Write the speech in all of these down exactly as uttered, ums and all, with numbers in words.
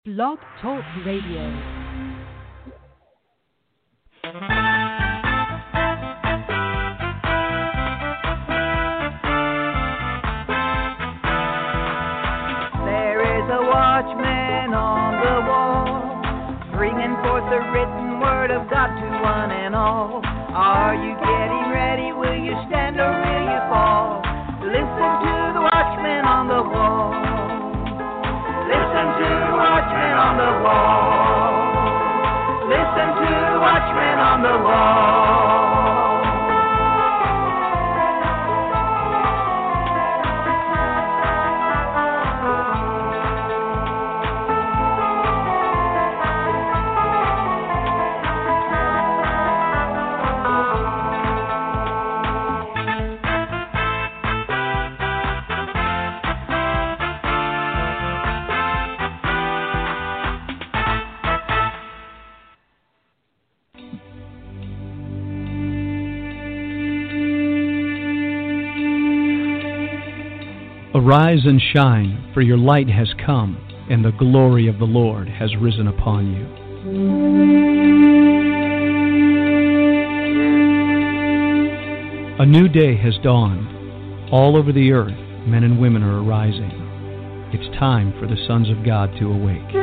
Blog Talk Radio. Watchman on the wall, bringing forth the written word of God to one and all. Are you getting ready? Will you stand or will you fall? Listen to the watchman on the wall. Listen to the watchman on the wall. Listen to the watchman on the wall. Arise and shine, for your light has come, and the glory of the Lord has risen upon you. A new day has dawned. All over the earth, men and women are arising. It's time for the sons of God to awake.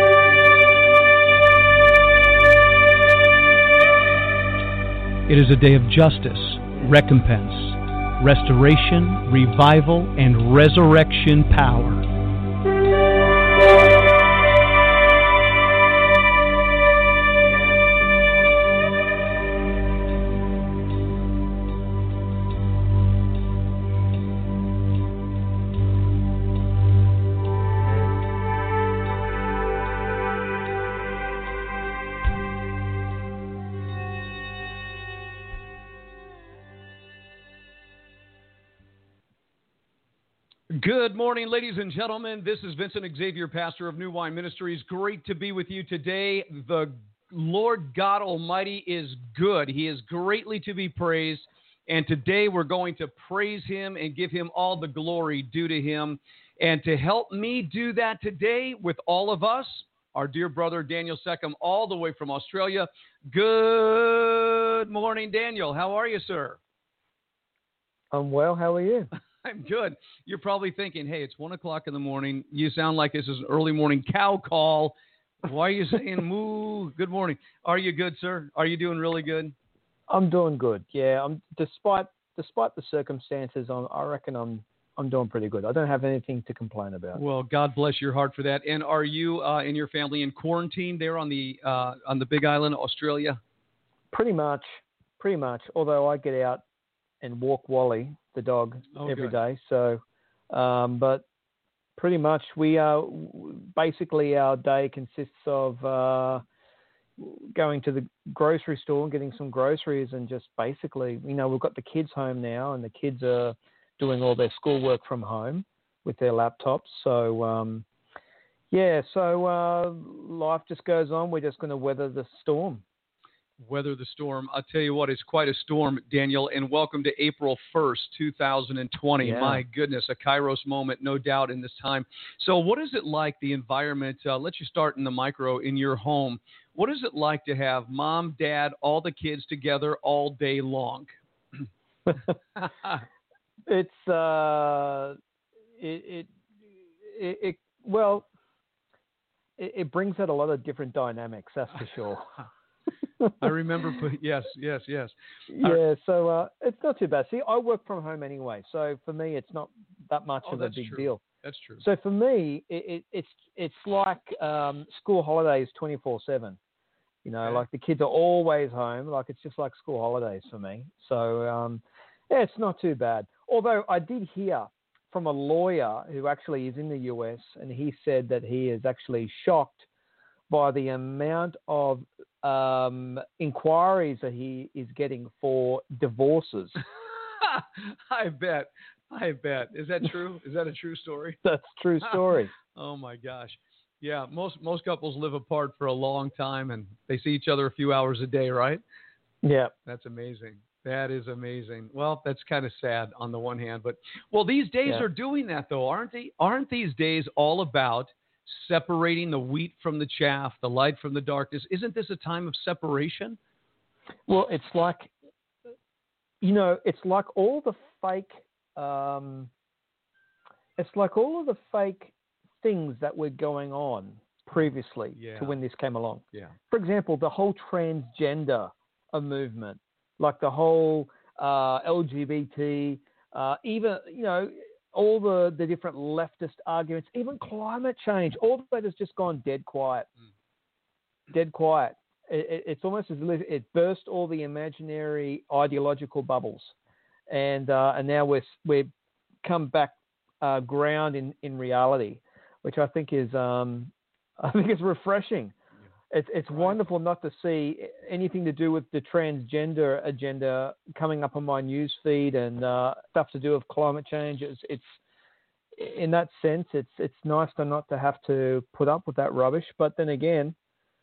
It is a day of justice, recompense, restoration, revival, and resurrection power. Good morning, ladies and gentlemen. This is Vincent Xavier, pastor of New Wine Ministries. Great to be with you today. The Lord God Almighty is good. He is greatly to be praised. And today we're going to praise Him and give Him all the glory due to Him. And to help me do that today with all of us, our dear brother Daniel Seckham, all the way from Australia. Good morning, Daniel. How are you, sir? I'm well. How are you? I'm good. You're probably thinking, hey, it's one o'clock in the morning. You sound like this is an early morning cow call. Why are you saying moo? Good morning. Are you good, sir? Are you doing really good? I'm doing good. Yeah. I'm despite despite the circumstances, I'm, I reckon I'm I'm doing pretty good. I don't have anything to complain about. Well, God bless your heart for that. And are you uh, and your family in quarantine there on the uh, on the Big Island, Australia? Pretty much. Pretty much. Although I get out and walk Wally, the dog, oh, every good. day. So, um, but pretty much we are basically our day consists of uh, going to the grocery store and getting some groceries and just basically, you know, we've got the kids home now and the kids are doing all their schoolwork from home with their laptops. So, um, yeah, so uh, life just goes on. We're just going to weather the storm. Weather the storm. I'll tell you what, it's quite a storm, Daniel, and welcome to April first, two thousand twenty. Yeah. My goodness, a Kairos moment, no doubt, in this time. So what is it like, the environment? Uh, let you start in the micro in your home. What is it like to have mom, dad, all the kids together all day long? it's, uh, it, it, it, it well, it, it brings out a lot of different dynamics, that's for sure. I remember, yes, yes, yes. Yeah, so uh, it's not too bad. See, I work from home anyway, so for me, it's not that much oh, of a big true. deal. That's true. So for me, it, it, it's it's like um, school holidays twenty-four seven. You know, okay. like the kids are always home. Like it's just like school holidays for me. So um, yeah, it's not too bad. Although I did hear from a lawyer who actually is in the U S, and he said that he is actually shocked by the amount of um, inquiries that he is getting for divorces. I bet. I bet. Is that true? Is that a true story? That's a true story. Oh, my gosh. Yeah, most most couples live apart for a long time, and they see each other a few hours a day, right? Yeah. That's amazing. That is amazing. Well, that's kind of sad on the one hand. But, well, these days yeah. are doing that, though, aren't they? Aren't these days all about separating the wheat from the chaff, the light from the darkness. Isn't this a time of separation? Well, it's like, you know, it's like all the fake, um, it's like all of the fake things that were going on previously yeah. to when this came along. Yeah. For example, the whole transgender uh, movement, like the whole uh, L G B T, uh, even, you know, all the, the different leftist arguments, even climate change, all of that has just gone dead quiet. Mm. Dead quiet. It, it, it's almost as if it burst all the imaginary ideological bubbles. And uh, and now we're, we've come back uh, ground in, in reality, which I think is um, I think is refreshing. Yeah. It's it's right. wonderful not to see anything to do with the transgender agenda coming up on my news feed and uh, stuff to do with climate change. It's, it's in that sense, it's it's nice to not to have to put up with that rubbish. But then again,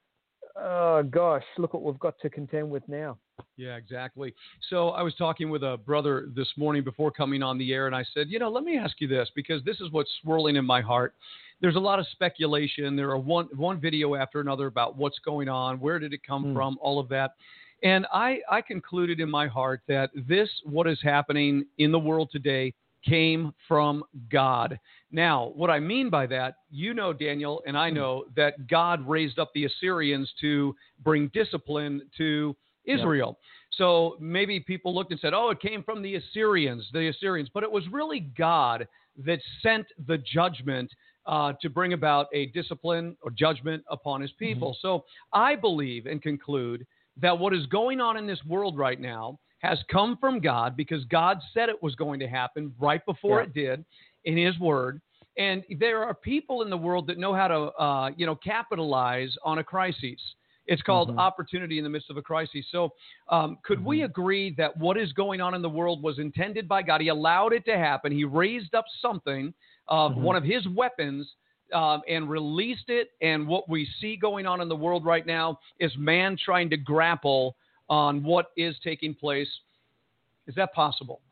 oh gosh, look what we've got to contend with now. Yeah, exactly. So I was talking with a brother this morning before coming on the air, and I said, you know, let me ask you this, because this is what's swirling in my heart. There's a lot of speculation. There are one one video after another about what's going on, where did it come mm. from, all of that. And I, I concluded in my heart that this, what is happening in the world today, came from God. Now, what I mean by that, you know, Daniel, and I know that God raised up the Assyrians to bring discipline to Israel. Yep. So maybe people looked and said, oh, it came from the Assyrians, the Assyrians. But it was really God that sent the judgment uh, to bring about a discipline or judgment upon his people. Mm-hmm. So I believe and conclude that what is going on in this world right now has come from God, because God said it was going to happen right before yeah. it did in his word. And there are people in the world that know how to, uh, you know, capitalize on a crisis. It's called mm-hmm. opportunity in the midst of a crisis. So um, could mm-hmm. we agree that what is going on in the world was intended by God? He allowed it to happen. He raised up something, uh, mm-hmm. one of his weapons, um, and released it. And what we see going on in the world right now is man trying to grapple on what is taking place. Is that possible?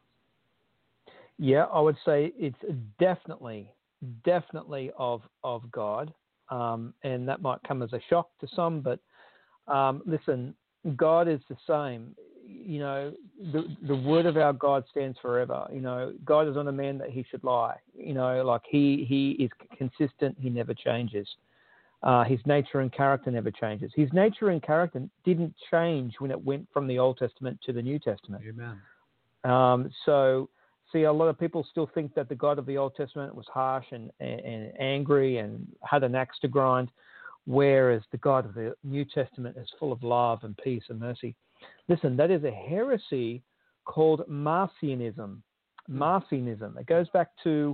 Yeah, I would say it's definitely, definitely of of God. Um, and that might come as a shock to some, but Um, listen, God is the same. You know, the the word of our God stands forever. You know, God is not a man that he should lie. You know, like he, he is consistent. He never changes. Uh, his nature and character never changes. His nature and character didn't change when it went from the Old Testament to the New Testament. Amen. Um, so, see, a lot of people still think that the God of the Old Testament was harsh and, and, and angry and had an axe to grind, whereas the God of the New Testament is full of love and peace and mercy. Listen, that is a heresy called Marcionism. Marcionism. It goes back to,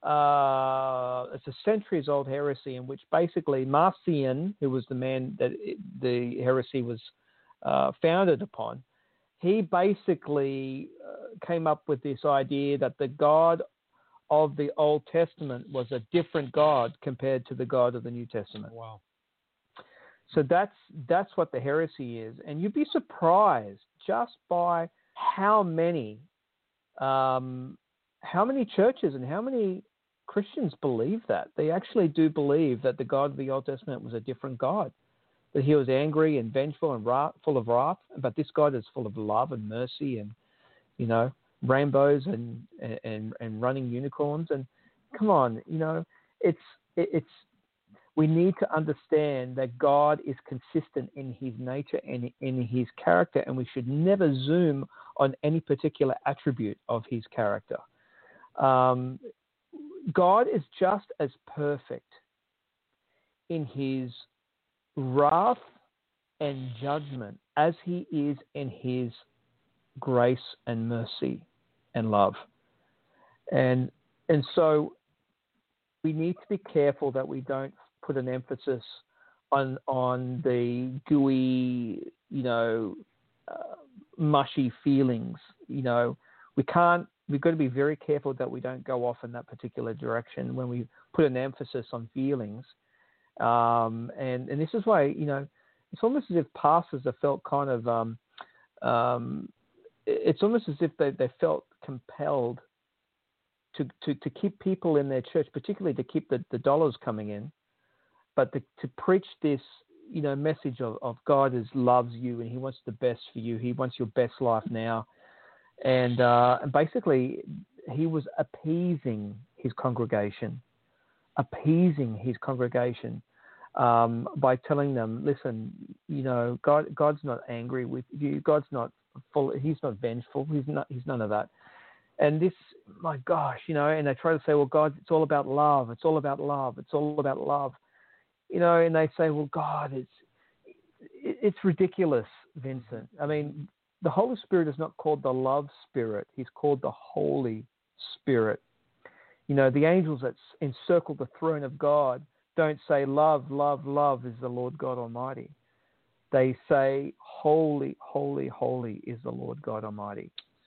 uh, it's a centuries-old heresy in which basically Marcion, who was the man that it, the heresy was uh, founded upon, he basically uh, came up with this idea that the God of the Old Testament was a different God compared to the God of the New Testament. Wow. So that's that's what the heresy is, and you'd be surprised just by how many, um, how many churches and how many Christians believe that. They actually do believe that the God of the Old Testament was a different God, that he was angry and vengeful and wrath, full of wrath, but this God is full of love and mercy and, you know, rainbows and and and running unicorns. And come on, you know, it's it's. We need to understand that God is consistent in his nature and in his character, and we should never zoom on any particular attribute of his character. Um, God is just as perfect in his wrath and judgment as he is in his grace and mercy and love. And, and so we need to be careful that we don't put an emphasis on on the gooey, you know, uh, mushy feelings. You know, we can't. We've got to be very careful that we don't go off in that particular direction when we put an emphasis on feelings. Um, and and this is why, you know, it's almost as if pastors have felt kind of. Um, um, it's almost as if they they felt compelled to to to keep people in their church, particularly to keep the, the dollars coming in. but to, to preach this, you know, message of, of God is loves you and He wants the best for you. He wants your best life now. And, uh, and basically, he was appeasing his congregation, appeasing his congregation um, by telling them, listen, you know, God, God's not angry with you. God's not full. He's not vengeful. He's not. He's none of that. And this, my gosh, you know, and they try to say, well, God, it's all about love. It's all about love. It's all about love. You know, and they say, well, God, it's it's ridiculous, Vincent. I mean, the Holy Spirit is not called the love spirit. He's called the Holy Spirit. You know, the angels that encircle the throne of God don't say love, love, love is the Lord God Almighty. They say holy, holy, holy is the Lord God Almighty.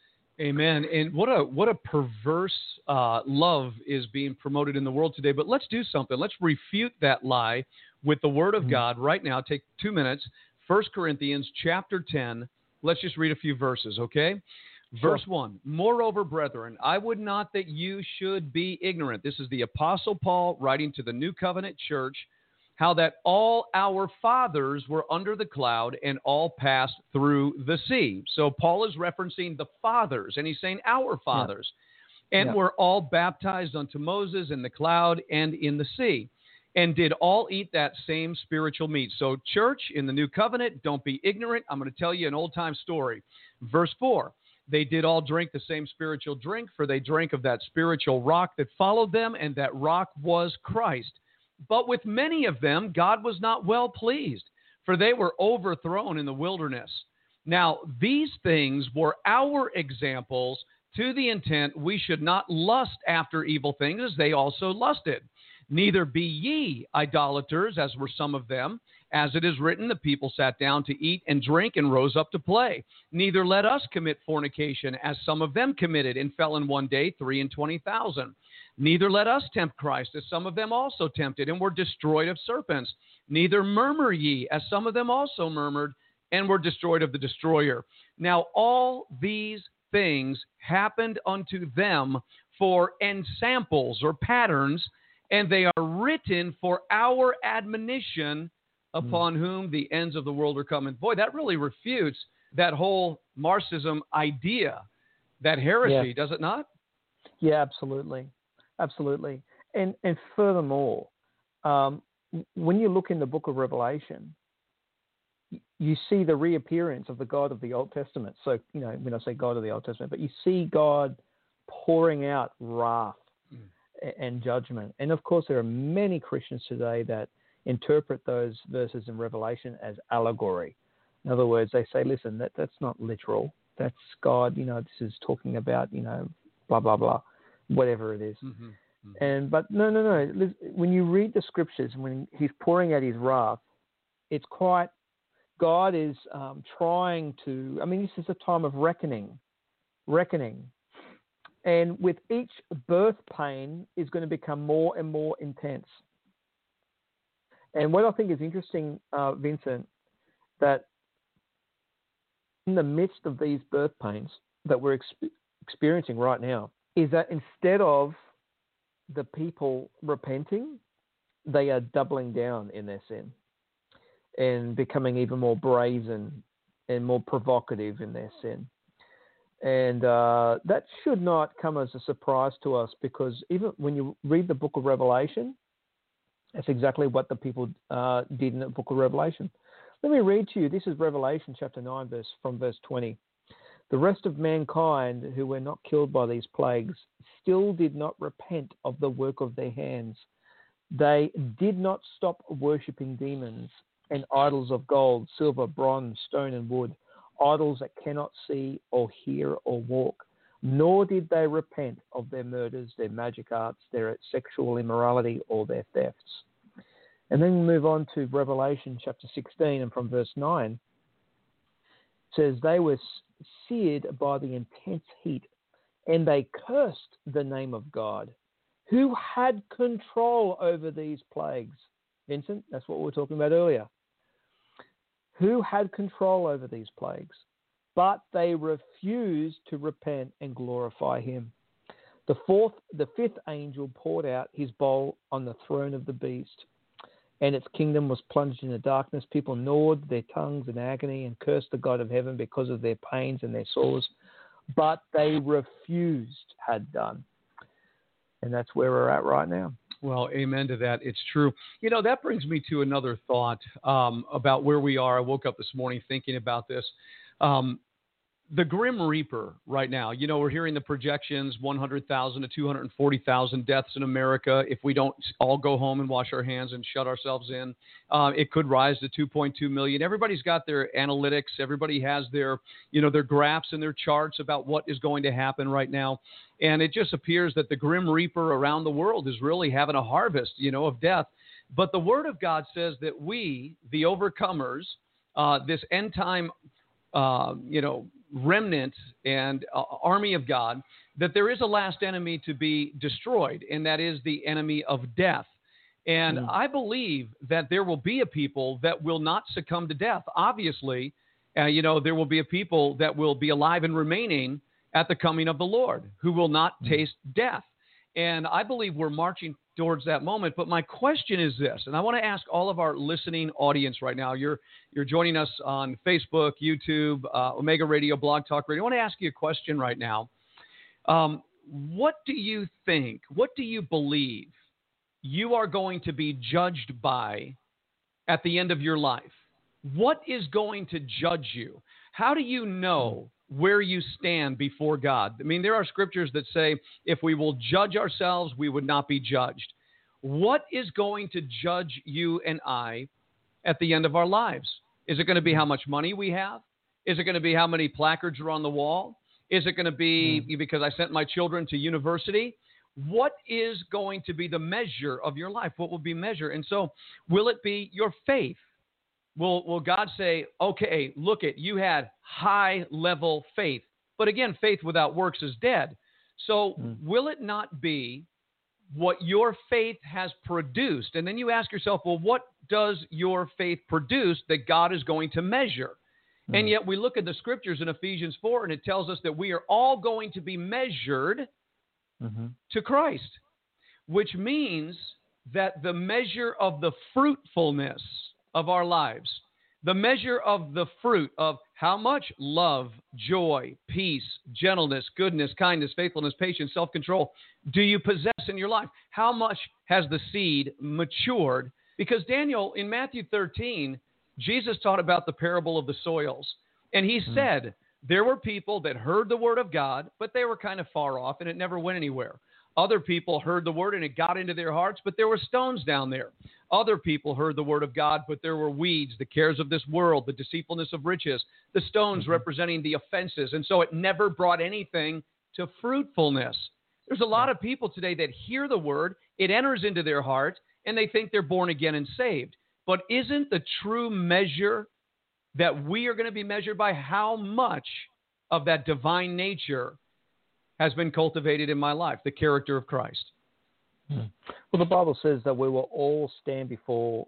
Amen. And what a what a perverse uh, love is being promoted in the world today. But let's do something. Let's refute that lie with the Word of mm-hmm. God right now. Take two minutes. First Corinthians chapter ten. Let's just read a few verses, okay? Sure. Verse one. Moreover, brethren, I would not that you should be ignorant. This is the Apostle Paul writing to the New Covenant church. How that all our fathers were under the cloud and all passed through the sea. So Paul is referencing the fathers, and he's saying our fathers. Yeah. And yeah. were all baptized unto Moses in the cloud and in the sea, and did all eat that same spiritual meat. So church, in the New Covenant, don't be ignorant. I'm going to tell you an old-time story. Verse four, they did all drink the same spiritual drink, for they drank of that spiritual rock that followed them, and that rock was Christ. But with many of them, God was not well pleased, for they were overthrown in the wilderness. Now, these things were our examples to the intent we should not lust after evil things as they also lusted. Neither be ye idolaters, as were some of them. As it is written, the people sat down to eat and drink and rose up to play. Neither let us commit fornication, as some of them committed and fell in one day three and twenty thousand. Neither let us tempt Christ, as some of them also tempted, and were destroyed of serpents. Neither murmur ye, as some of them also murmured, and were destroyed of the destroyer. Now all these things happened unto them for ensamples or patterns, and they are written for our admonition, upon mm. whom the ends of the world are coming. Boy, that really refutes that whole Marxism idea, that heresy, yeah. does it not? Yeah, absolutely. Absolutely. And and furthermore, um, when you look in the book of Revelation, you see the reappearance of the God of the Old Testament. So, you know, when I say God of the Old Testament, but you see God pouring out wrath mm. and judgment. And of course, there are many Christians today that interpret those verses in Revelation as allegory. In other words, they say, listen, that, that's not literal. That's God, you know, this is talking about, you know, blah, blah, blah. Whatever it is. Mm-hmm, mm-hmm. And but no, no, no. When you read the scriptures, when he's pouring out his wrath, it's quite, God is um, trying to, I mean, this is a time of reckoning, reckoning. And with each birth pain is going to become more and more intense. And what I think is interesting, uh, Vincent, that in the midst of these birth pains that we're ex- experiencing right now, is that instead of the people repenting, they are doubling down in their sin and becoming even more brazen and more provocative in their sin. And uh, that should not come as a surprise to us, because even when you read the book of Revelation, that's exactly what the people uh, did in the book of Revelation. Let me read to you. This is Revelation chapter nine, verse from verse twenty. The rest of mankind who were not killed by these plagues still did not repent of the work of their hands. They did not stop worshipping demons and idols of gold, silver, bronze, stone, and wood, idols that cannot see or hear or walk. Nor did they repent of their murders, their magic arts, their sexual immorality, or their thefts. And then we move on to Revelation chapter sixteen, and from verse nine, it says, they were seared by the intense heat, and they cursed the name of God, who had control over these plagues. Vincent, that's what we were talking about earlier. Who had control over these plagues? But they refused to repent and glorify him. The fourth, the fifth angel poured out his bowl on the throne of the beast, and its kingdom was plunged into darkness. People gnawed their tongues in agony and cursed the God of heaven because of their pains and their sores. But they refused, had done. And that's where we're at right now. Well, amen to that. It's true. You know, that brings me to another thought um, about where we are. I woke up this morning thinking about this. Um, the Grim Reaper right now, you know, we're hearing the projections, one hundred thousand to two hundred forty thousand deaths in America. If we don't all go home and wash our hands and shut ourselves in, uh, it could rise to two point two million. Everybody's got their analytics. Everybody has their, you know, their graphs and their charts about what is going to happen right now. And it just appears that the Grim Reaper around the world is really having a harvest, you know, of death. But the Word of God says that we, the overcomers, uh, this end time, uh, you know, remnant and uh, army of God, that there is a last enemy to be destroyed, and that is the enemy of death. And mm. I believe that there will be a people that will not succumb to death. Obviously, uh, you know, there will be a people that will be alive and remaining at the coming of the Lord, who will not mm. taste death. And I believe we're marching towards that moment. But my question is this, and I want to ask all of our listening audience right now. You're you're joining us on Facebook, YouTube, uh, Omega Radio, Blog Talk Radio. I want to ask you a question right now. Um, what do you think, what do you believe you are going to be judged by at the end of your life? What is going to judge you? How do you know where you stand before God? I mean, there are scriptures that say if we will judge ourselves, we would not be judged. What is going to judge you and I at the end of our lives? Is it going to be how much money we have? Is it going to be how many placards are on the wall? Is it going to be mm. because I sent my children to university? What is going to be the measure of your life? What will be measured? And so will it be your faith? Will, will God say, okay, look it, you had high level faith. But again, faith without works is dead. So mm. will it not be what your faith has produced? And then you ask yourself, well, what does your faith produce that God is going to measure? Mm. And yet we look at the scriptures in Ephesians four, and it tells us that we are all going to be measured mm-hmm. to Christ, which means that the measure of the fruitfulness of our lives, the measure of the fruit of how much love, joy, peace, gentleness, goodness, kindness, faithfulness, patience, self-control do you possess in your life? How much has the seed matured? Because Daniel, in Matthew thirteen, Jesus taught about the parable of the soils. And he mm-hmm. said there were people that heard the word of God, but they were kind of far off and it never went anywhere. Other people heard the word and it got into their hearts, but there were stones down there. Other people heard the word of God, but there were weeds, the cares of this world, the deceitfulness of riches, the stones mm-hmm. representing the offenses. And so it never brought anything to fruitfulness. There's a lot of people today that hear the word, it enters into their heart, and they think they're born again and saved. But isn't the true measure that we are going to be measured by how much of that divine nature has been cultivated in my life, the character of Christ? Hmm. Well, the Bible says that we will all stand before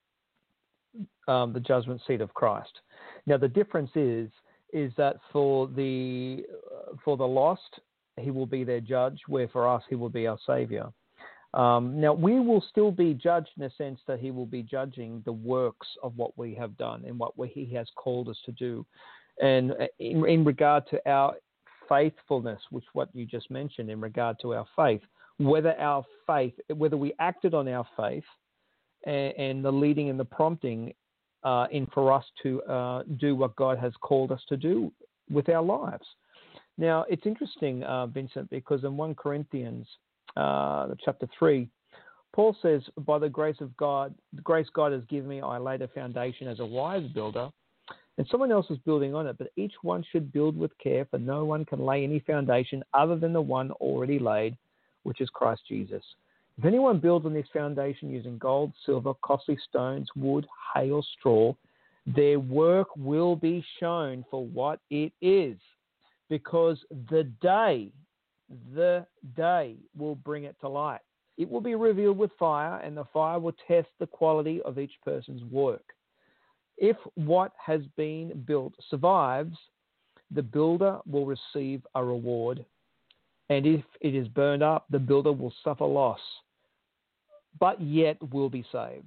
um, the judgment seat of Christ. Now, the difference is is that for the uh, for the lost, he will be their judge, where for us, he will be our Savior. Um, now, we will still be judged in a sense that he will be judging the works of what we have done and what we, he has called us to do. And in, in regard to our faithfulness, which what you just mentioned in regard to our faith, whether our faith, whether we acted on our faith and, and the leading and the prompting uh, in for us to uh, do what God has called us to do with our lives. Now, it's interesting, uh, Vincent, because in First Corinthians uh, chapter three, Paul says, by the grace of God, the grace God has given me, I laid a foundation as a wise builder, and someone else is building on it, but each one should build with care, for no one can lay any foundation other than the one already laid, which is Christ Jesus. If anyone builds on this foundation using gold, silver, costly stones, wood, hay, or straw, their work will be shown for what it is, because the day, the day will bring it to light. It will be revealed with fire, and the fire will test the quality of each person's work. If what has been built survives, the builder will receive a reward. And if it is burned up, the builder will suffer loss, but yet will be saved.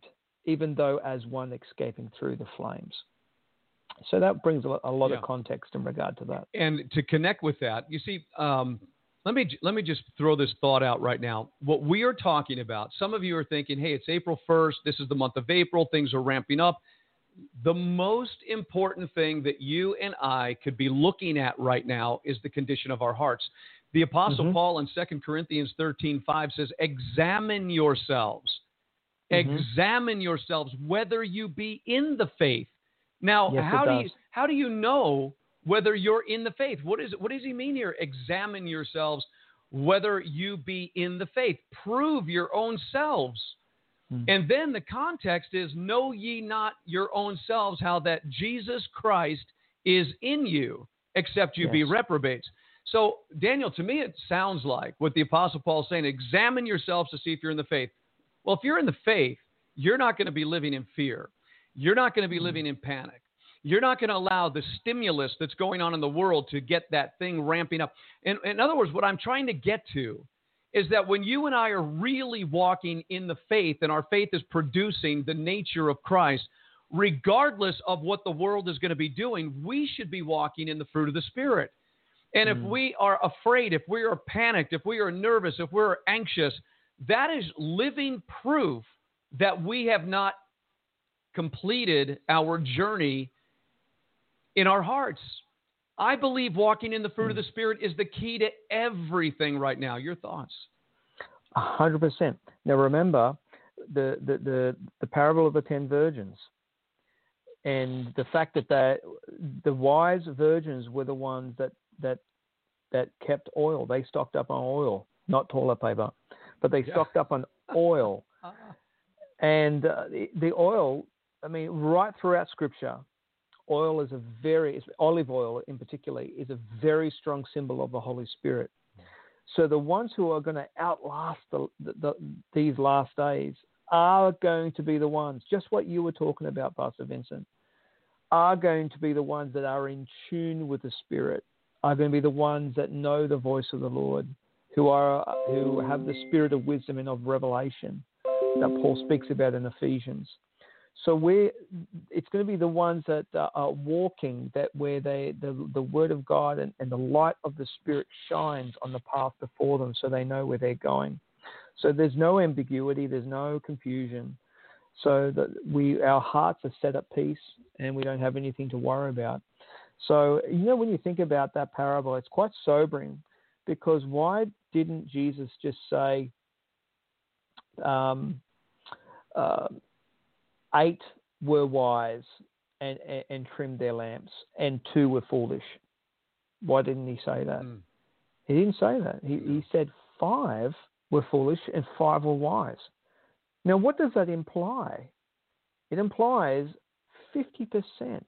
even though as one escaping through the flames. So that brings a lot, a lot Yeah. of context in regard to that. And to connect with that, you see, um, let me let me just throw this thought out right now. What we are talking about, some of you are thinking, hey, it's April first. This is the month of April. Things are ramping up. The most important thing that you and I could be looking at right now is the condition of our hearts. The Apostle Mm-hmm. Paul in Second Corinthians thirteen five says, examine yourselves. Mm-hmm. Examine yourselves whether you be in the faith. Now, Yes, how it do does. you how do you know whether you're in the faith? What is what does he mean here? Examine yourselves whether you be in the faith. Prove your own selves. Mm. And then the context is, know ye not your own selves how that Jesus Christ is in you, except you be Yes. reprobates. So, Daniel, to me, it sounds like what the Apostle Paul is saying, examine yourselves to see if you're in the faith. Well, if you're in the faith, you're not going to be living in fear. You're not going to be living in panic. You're not going to allow the stimulus that's going on in the world to get that thing ramping up. In, in other words, what I'm trying to get to is that when you and I are really walking in the faith and our faith is producing the nature of Christ, regardless of what the world is going to be doing, we should be walking in the fruit of the Spirit. And if Mm. we are afraid, if we are panicked, if we are nervous, if we're anxious, that is living proof that we have not completed our journey in our hearts. I believe walking in the fruit of the Spirit is the key to everything right now. Your thoughts? A hundred percent. Now remember the, the, the, the parable of the ten virgins, and the fact that they, the wise virgins were the ones that, that that kept oil. They stocked up on oil, not toilet paper, but they Yeah. stocked up on oil. And uh, the, the oil, I mean, right throughout Scripture, oil is a very, olive oil in particular, is a very strong symbol of the Holy Spirit. So the ones who are going to outlast the, the, the, these last days are going to be the ones, just what you were talking about, Pastor Vincent, are going to be the ones that are in tune with the Spirit, are going to be the ones that know the voice of the Lord, who are who have the spirit of wisdom and of revelation that Paul speaks about in Ephesians. So we, it's going to be the ones that uh, are walking, that where they the, the Word of God and, and the light of the Spirit shines on the path before them, so they know where they're going. So there's no ambiguity, there's no confusion. So that we, our hearts are set at peace, and we don't have anything to worry about. So, you know, when you think about that parable, it's quite sobering, because why didn't Jesus just say, um, uh, eight were wise and, and, and trimmed their lamps, and two were foolish? Why didn't he say that? Mm. He didn't say that. He, he said five were foolish and five were wise. Now, what does that imply? It implies fifty percent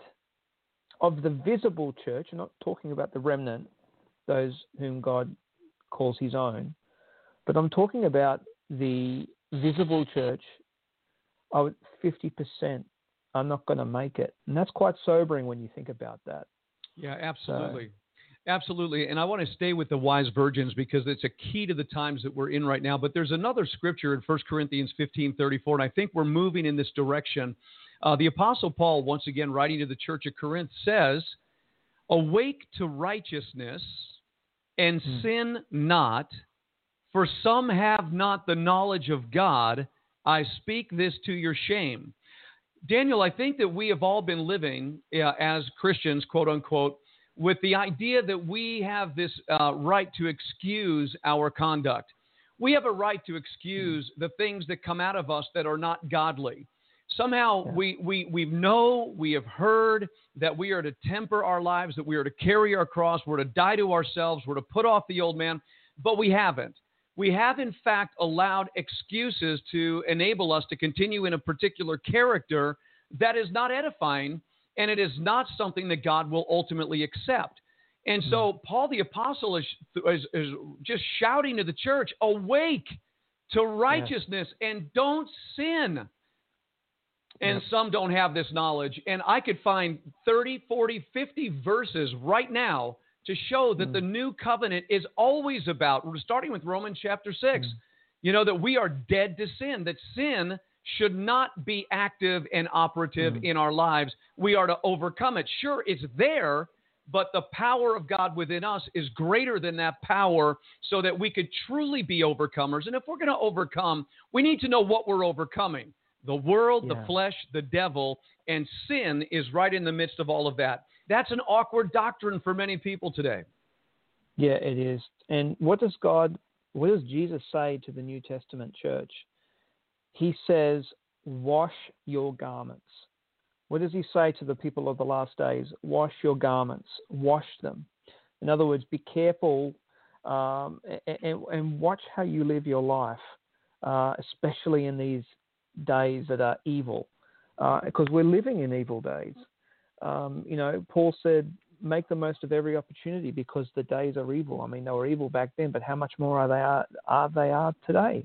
of the visible church. I'm not talking about the remnant, those whom God calls his own, but I'm talking about the visible church. Of fifty percent are not going to make it. And that's quite sobering when you think about that. Yeah, absolutely. So. Absolutely. And I want to stay with the wise virgins because it's a key to the times that we're in right now. But there's another scripture in First Corinthians fifteen thirty-four, and I think we're moving in this direction. Uh, the Apostle Paul, once again, writing to the church of Corinth, says, awake to righteousness and mm. sin not, for some have not the knowledge of God. I speak this to your shame. Daniel, I think that we have all been living uh, as Christians, quote unquote, with the idea that we have this uh, right to excuse our conduct. We have a right to excuse the things that come out of us that are not godly. Somehow yeah. we, we, we know, we have heard that we are to temper our lives, that we are to carry our cross, we're to die to ourselves, we're to put off the old man, but we haven't. We have, in fact, allowed excuses to enable us to continue in a particular character that is not edifying, and it is not something that God will ultimately accept. And so Paul the Apostle is, is, is just shouting to the church, awake to righteousness yes. and don't sin. And yep. some don't have this knowledge. And I could find thirty, forty, fifty verses right now to show that mm. the new covenant is always about, we're starting with Romans chapter six, mm. you know, that we are dead to sin, that sin should not be active and operative Mm. in our lives. We are to overcome it. Sure, it's there, but the power of God within us is greater than that power so that we could truly be overcomers. And if we're going to overcome, we need to know what we're overcoming. The world, Yeah. the flesh, the devil, and sin is right in the midst of all of that. That's an awkward doctrine for many people today. Yeah, it is. And what does God, what does Jesus say to the New Testament church? He says, wash your garments. What does he say to the people of the last days? Wash your garments, wash them. In other words, be careful um, and, and watch how you live your life, uh, especially in these days that are evil, because uh, we're living in evil days. Um, you know, Paul said, make the most of every opportunity because the days are evil. I mean, they were evil back then, but how much more are they are, are they are today?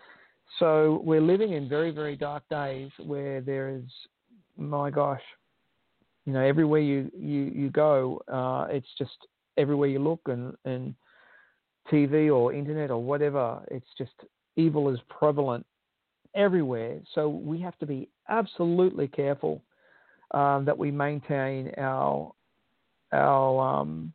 So we're living in very, very dark days where there is, my gosh, you know, everywhere you, you, you go, uh, it's just everywhere you look and, and T V or internet or whatever, it's just evil is prevalent everywhere. So we have to be absolutely careful um, that we maintain our our um,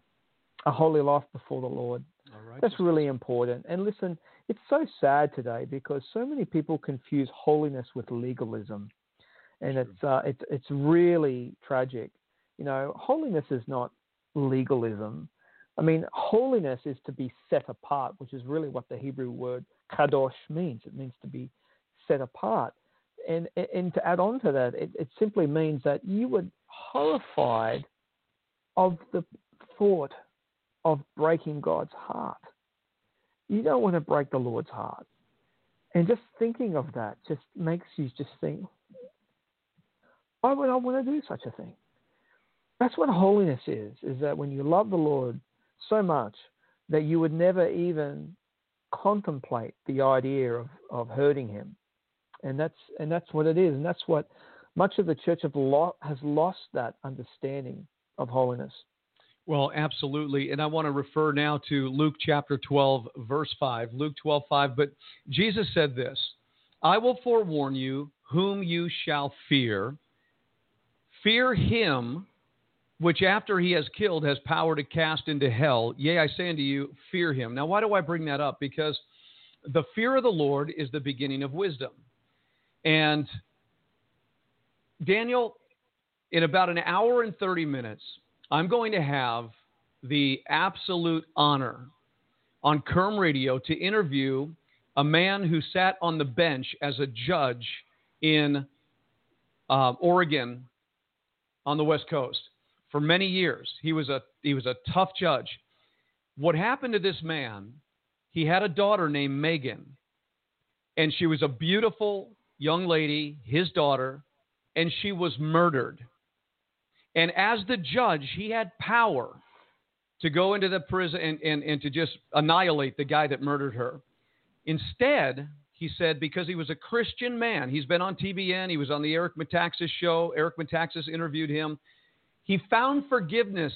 a holy life before the Lord. All right. That's really important. And listen, it's so sad today because so many people confuse holiness with legalism, and Sure. it's uh, it's it's really tragic. You know, holiness is not legalism. I mean, holiness is to be set apart, which is really what the Hebrew word kadosh means. It means to be set apart. And and to add on to that, it, it simply means that you were horrified of the thought of breaking God's heart. You don't want to break the Lord's heart. And just thinking of that just makes you just think, why would I want to do such a thing? That's what holiness is, is that when you love the Lord so much that you would never even contemplate the idea of, of hurting him. And that's and that's what it is. And that's what much of the church have lo- has lost that understanding of holiness. Well, absolutely. And I want to refer now to Luke chapter twelve, verse five. Luke twelve, five. But Jesus said this, I will forewarn you whom you shall fear. Fear him which after he has killed has power to cast into hell. Yea, I say unto you, fear him. Now, why do I bring that up? Because the fear of the Lord is the beginning of wisdom. And Daniel, in about an hour and thirty minutes, I'm going to have the absolute honor on Kerm Radio to interview a man who sat on the bench as a judge in uh, Oregon on the West Coast for many years. He was a he was a tough judge. What happened to this man, he had a daughter named Megan, and she was a beautiful young lady, his daughter, and she was murdered. And as the judge, he had power to go into the prison and, and, and to just annihilate the guy that murdered her. Instead, he said, because he was a Christian man, he's been on T B N, he was on the Eric Metaxas show, Eric Metaxas interviewed him. He found forgiveness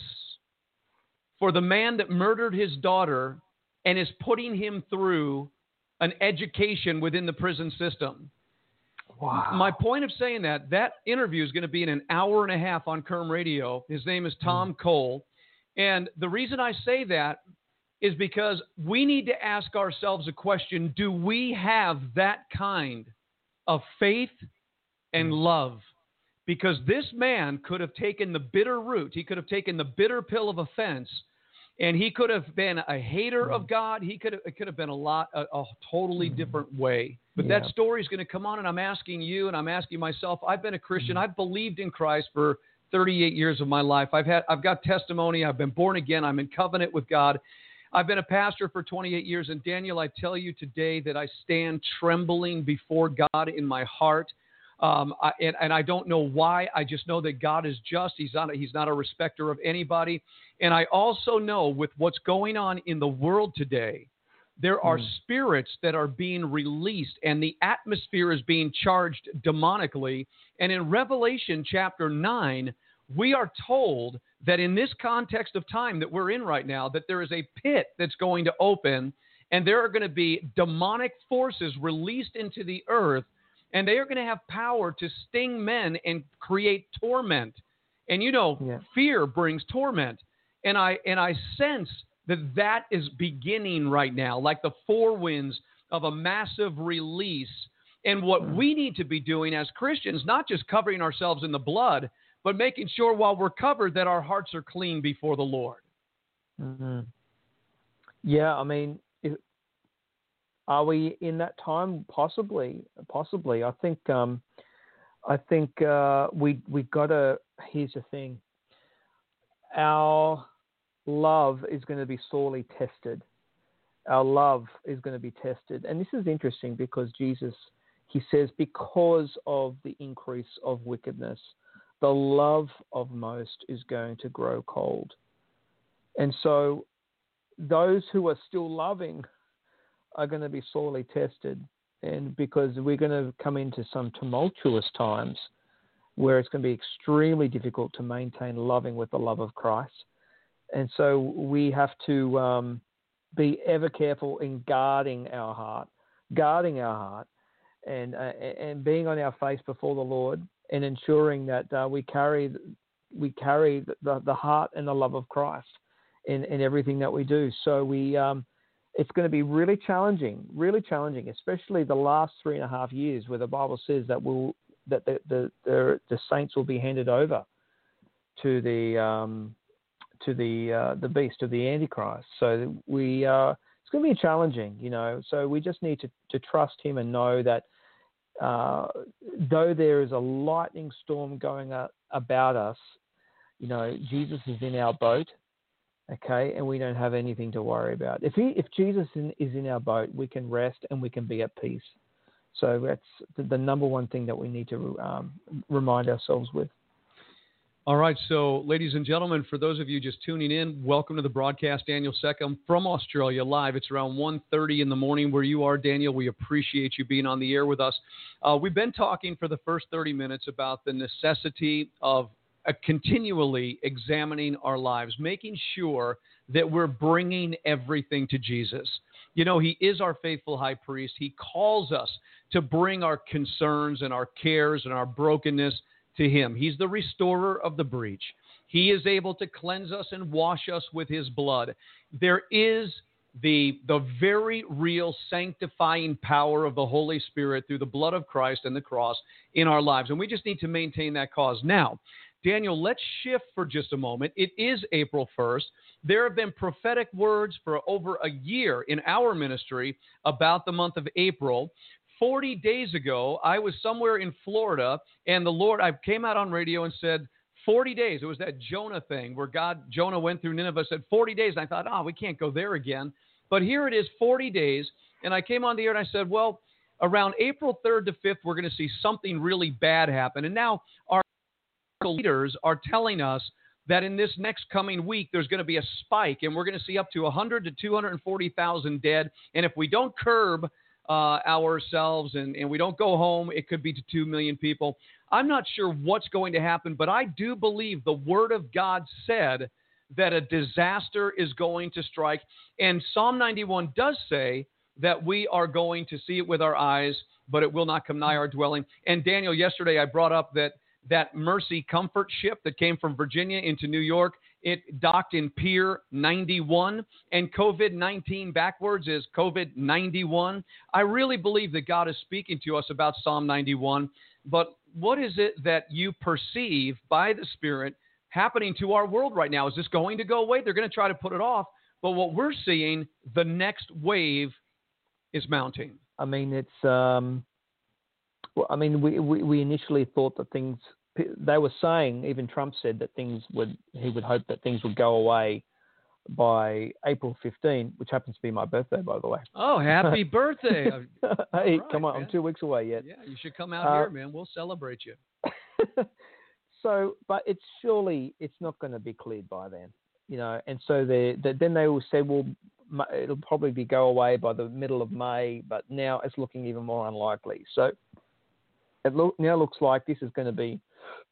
for the man that murdered his daughter and is putting him through an education within the prison system. Wow. My point of saying that, that interview is going to be in an hour and a half on Kerm Radio. His name is Tom mm. Cole. And the reason I say that is because we need to ask ourselves a question. Do we have that kind of faith and mm. love? Because this man could have taken the bitter root. He could have taken the bitter pill of offense, and he could have been a hater mm. of God. He could have, it could have been a lot, a, a totally mm. different way. But yeah. that story is going to come on, and I'm asking you, and I'm asking myself. I've been a Christian. Mm. I've believed in Christ for thirty-eight years of my life. I've had, I've got testimony. I've been born again. I'm in covenant with God. I've been a pastor for twenty-eight years. And Daniel, I tell you today that I stand trembling before God in my heart. Um, I, and, and I don't know why. I just know that God is just. He's not, a, he's not a respecter of anybody. And I also know with what's going on in the world today, there are mm. spirits that are being released, and the atmosphere is being charged demonically. And in Revelation chapter nine, we are told that in this context of time that we're in right now, that there is a pit that's going to open, and there are going to be demonic forces released into the earth and they are going to have power to sting men and create torment. And you know, Yeah. fear brings torment. And I and I sense that that is beginning right now, like the forewinds of a massive release. And what Mm. we need to be doing as Christians, not just covering ourselves in the blood, but making sure while we're covered that our hearts are clean before the Lord. Mm-hmm. Yeah, I mean, if, are we in that time? Possibly, possibly. I think, um, I think uh, we we got to. Here's the thing: our love is going to be sorely tested. Our love is going to be tested, and this is interesting because Jesus, he says, because of the increase of wickedness, the love of most is going to grow cold, and so those who are still loving are going to be sorely tested, and because we're going to come into some tumultuous times where it's going to be extremely difficult to maintain loving with the love of Christ. And so we have to um, be ever careful in guarding our heart, guarding our heart, and uh, and being on our face before the Lord, and ensuring that uh, we carry we carry the, the heart and the love of Christ in, in everything that we do. So we um, it's going to be really challenging, really challenging, especially the last three and a half years, where the Bible says that we'll that the the, the, the saints will be handed over to the um, to the uh, the beast, to the Antichrist. So we uh, it's going to be challenging, you know. So we just need to, to trust Him and know that uh, though there is a lightning storm going uh, about us, you know, Jesus is in our boat, okay, and we don't have anything to worry about. If he if Jesus in, is in our boat, we can rest and we can be at peace. So that's the, the number one thing that we need to um, remind ourselves with. All right, so ladies and gentlemen, for those of you just tuning in, welcome to the broadcast. Daniel Seckham from Australia live. It's around one thirty in the morning where you are, Daniel. We appreciate you being on the air with us. Uh, we've been talking for the first thirty minutes about the necessity of uh, continually examining our lives, making sure that we're bringing everything to Jesus. You know, He is our faithful high priest. He calls us to bring our concerns and our cares and our brokenness to Him. He's the restorer of the breach. He is able to cleanse us and wash us with His blood. There is the, the very real sanctifying power of the Holy Spirit through the blood of Christ and the cross in our lives. And we just need to maintain that cause. Now, Daniel, let's shift for just a moment. It is April first. There have been prophetic words for over a year in our ministry about the month of April. forty days ago, I was somewhere in Florida, and the Lord, I came out on radio and said, forty days. It was that Jonah thing where God, Jonah went through Nineveh, said forty days. And I thought, oh, we can't go there again. But here it is, forty days. And I came on the air and I said, well, around April third to fifth, we're going to see something really bad happen. And now our leaders are telling us that in this next coming week, there's going to be a spike, and we're going to see up to one hundred to two hundred forty thousand dead. And if we don't curb uh, ourselves and, and we don't go home, it could be to two million people. I'm not sure what's going to happen, but I do believe the Word of God said that a disaster is going to strike. And Psalm ninety-one does say that we are going to see it with our eyes, but it will not come nigh our dwelling. And Daniel, yesterday I brought up that that Mercy Comfort ship that came from Virginia into New York, it docked in Pier ninety-one, and COVID nineteen backwards is COVID ninety-one. I really believe that God is speaking to us about Psalm ninety-one, but what is it that you perceive by the Spirit happening to our world right now? Is this going to go away? They're going to try to put it off, but what we're seeing, the next wave is mounting. I mean, it's... Um... Well, I mean, we, we, we initially thought that things, they were saying, even Trump said that things would, he would hope that things would go away by April fifteenth, which happens to be my birthday, by the way. Oh, happy birthday. Hey, right, come on, man. I'm two weeks away yet. Yeah, you should come out uh, here, man. We'll celebrate you. So, but it's surely, it's not going to be cleared by then, you know, and so they, they, then they will say, well, it'll probably be go away by the middle of May, but now it's looking even more unlikely. So, it look, now looks like this is going to be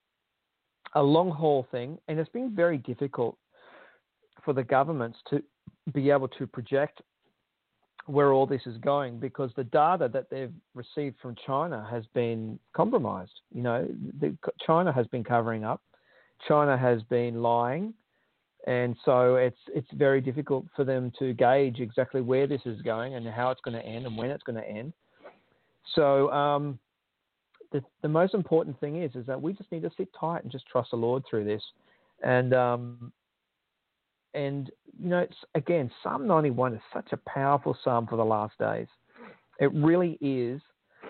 a long haul thing, and it's been very difficult for the governments to be able to project where all this is going, because the data that they've received from China has been compromised. You know, the, China has been covering up. China has been lying. And so it's it's very difficult for them to gauge exactly where this is going and how it's going to end and when it's going to end. So um, the the most important thing is is that we just need to sit tight and just trust the Lord through this. And um, and you know, it's, again, Psalm ninety-one is such a powerful psalm for the last days. It really is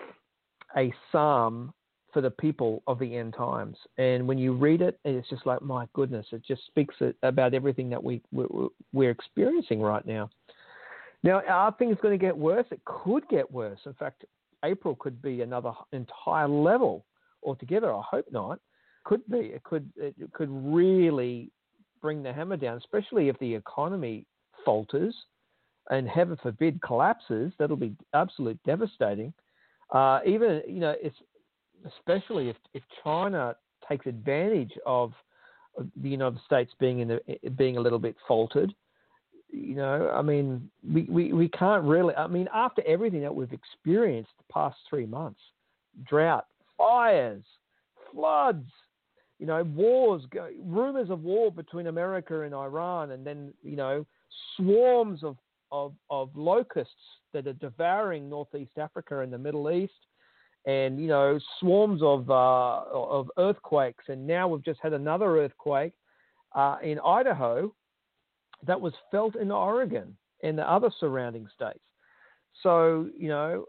a psalm for the people of the end times. And when you read it, it's just like, my goodness, it just speaks about everything that we, we're experiencing right now. Now, are things going to get worse? It could get worse. In fact, April could be another entire level altogether. I hope not. Could be. It could, it could really bring the hammer down, especially if the economy falters and, heaven forbid, collapses. That'll be absolute devastating. Uh, even, you know, it's, especially if, if China takes advantage of the United States being in the, being a little bit faltered. You know, I mean, we, we, we can't really, I mean, after everything that we've experienced the past three months, drought, fires, floods, you know, wars, rumors of war between America and Iran, and then, you know, swarms of, of, of locusts that are devouring Northeast Africa and the Middle East. And, you know, swarms of uh, of earthquakes. And now we've just had another earthquake uh, in Idaho that was felt in Oregon and the other surrounding states. So, you know,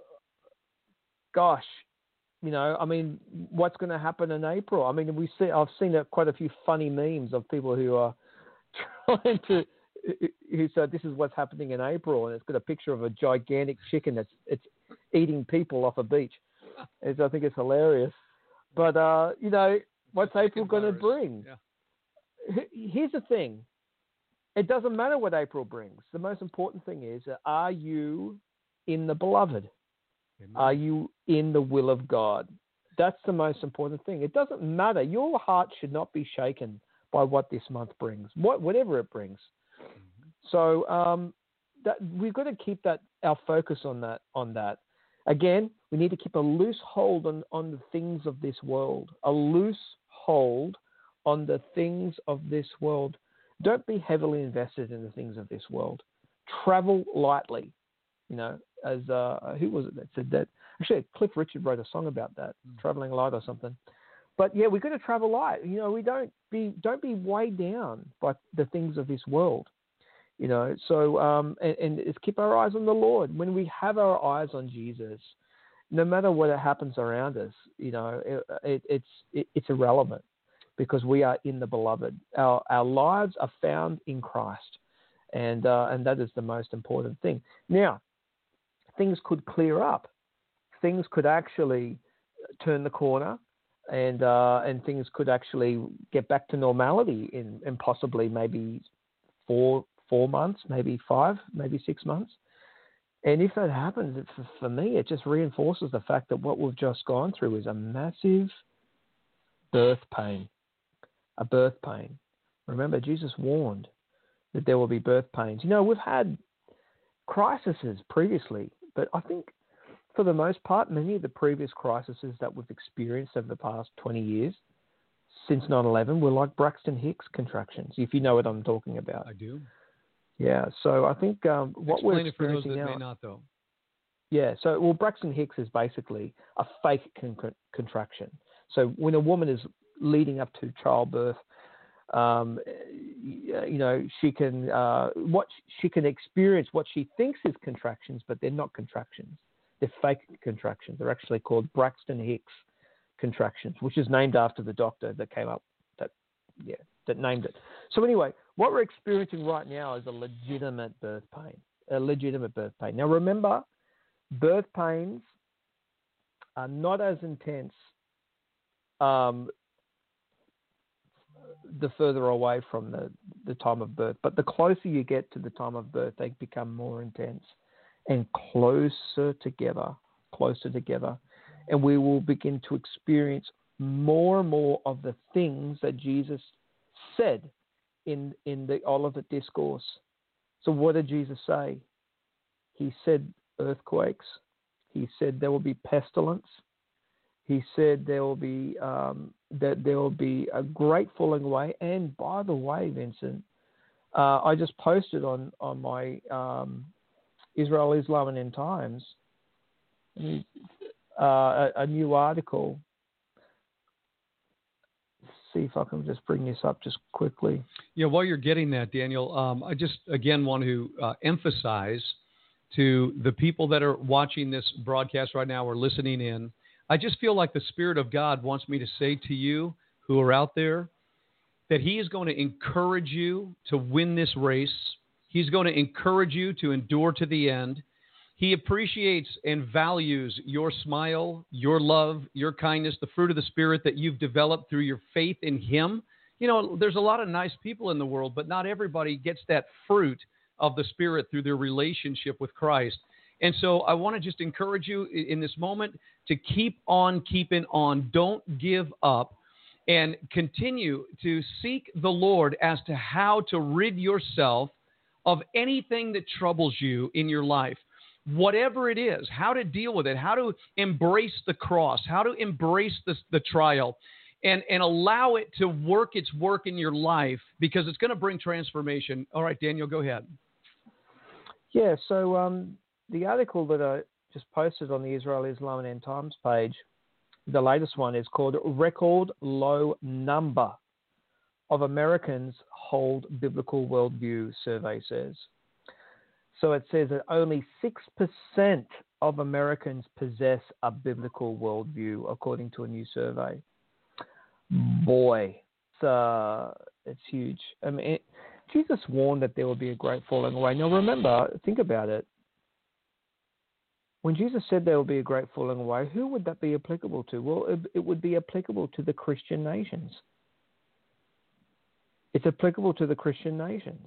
gosh, you know, I mean, what's going to happen in April? I mean, we see, I've seen a, quite a few funny memes of people who are trying to, who said this is what's happening in April. And it's got a picture of a gigantic chicken that's it's eating people off a beach. Is I think it's hilarious. But, uh, you know, what's April going to bring? Yeah. Here's the thing. It doesn't matter what April brings. The most important thing is, are you in the beloved? Amen. Are you in the will of God? That's the most important thing. It doesn't matter. Your heart should not be shaken by what this month brings, what, whatever it brings. Mm-hmm. So um, that, we've got to keep that our focus on that on that. Again, we need to keep a loose hold on, on the things of this world, a loose hold on the things of this world. Don't be heavily invested in the things of this world. Travel lightly. You know, as uh, who was it that said that? Actually, Cliff Richard wrote a song about that, mm. traveling light or something. But yeah, we've got to travel light. You know, we don't be don't be weighed down by the things of this world. You know, so um, and, and it's keep our eyes on the Lord. When we have our eyes on Jesus, no matter what happens around us, you know, it, it, it's it, it's irrelevant because we are in the beloved. Our our lives are found in Christ, and uh, and that is the most important thing. Now, things could clear up. Things could actually turn the corner, and uh, and things could actually get back to normality in, in possibly maybe four. four months, maybe five, maybe six months. And if that happens, it, for, for me, it just reinforces the fact that what we've just gone through is a massive birth pain, a birth pain. Remember, Jesus warned that there will be birth pains. You know, we've had crises previously, but I think for the most part, many of the previous crises that we've experienced over the past twenty years, since nine eleven, were like Braxton Hicks contractions, if you know what I'm talking about. I do. Yeah, so I think um, what Explain we're experiencing it for those that now. May not, though. Yeah, so well, Braxton Hicks is basically a fake con- contraction. So when a woman is leading up to childbirth, um, you know, she can uh, what she can experience what she thinks is contractions, but they're not contractions. They're fake contractions. They're actually called Braxton Hicks contractions, which is named after the doctor that came up that yeah that named it. So anyway, what we're experiencing right now is a legitimate birth pain, a legitimate birth pain. Now remember, birth pains are not as intense um, the further away from the, the time of birth, but the closer you get to the time of birth, they become more intense and closer together, closer together. And we will begin to experience more and more of the things that Jesus said in, in the Olivet Discourse. So what did Jesus say? he said earthquakes. He said there will be pestilence. He said there will be um, that there will be a great falling away. And by the way, Vincent, uh, I just posted on on my um, Israel, Islam, and End Times uh, a, a new article. Let's see if I can just bring this up just quickly. Yeah, while you're getting that, Daniel, um, I just again want to uh, emphasize to the people that are watching this broadcast right now or listening in, I just feel like the Spirit of God wants me to say to you who are out there that He is going to encourage you to win this race. He's going to encourage you to endure to the end. He appreciates and values your smile, your love, your kindness, the fruit of the Spirit that you've developed through your faith in Him. You know, there's a lot of nice people in the world, but not everybody gets that fruit of the Spirit through their relationship with Christ. And so I want to just encourage you in this moment to keep on keeping on. Don't give up and continue to seek the Lord as to how to rid yourself of anything that troubles you in your life. Whatever it is, how to deal with it, how to embrace the cross, how to embrace the, the trial, and, and allow it to work its work in your life, because it's going to bring transformation. All right, Daniel, go ahead. Yeah, so um, the article that I just posted on the Israel, Islam, and End Times page, the latest one, is called Record Low Number of Americans Hold Biblical Worldview, survey says. So it says that only six percent of Americans possess a biblical worldview, according to a new survey. Boy, it's, uh, it's huge. I mean, it, Jesus warned that there will be a great falling away. Now, remember, think about it. When Jesus said there will be a great falling away, who would that be applicable to? Well, it, it would be applicable to the Christian nations. It's applicable to the Christian nations.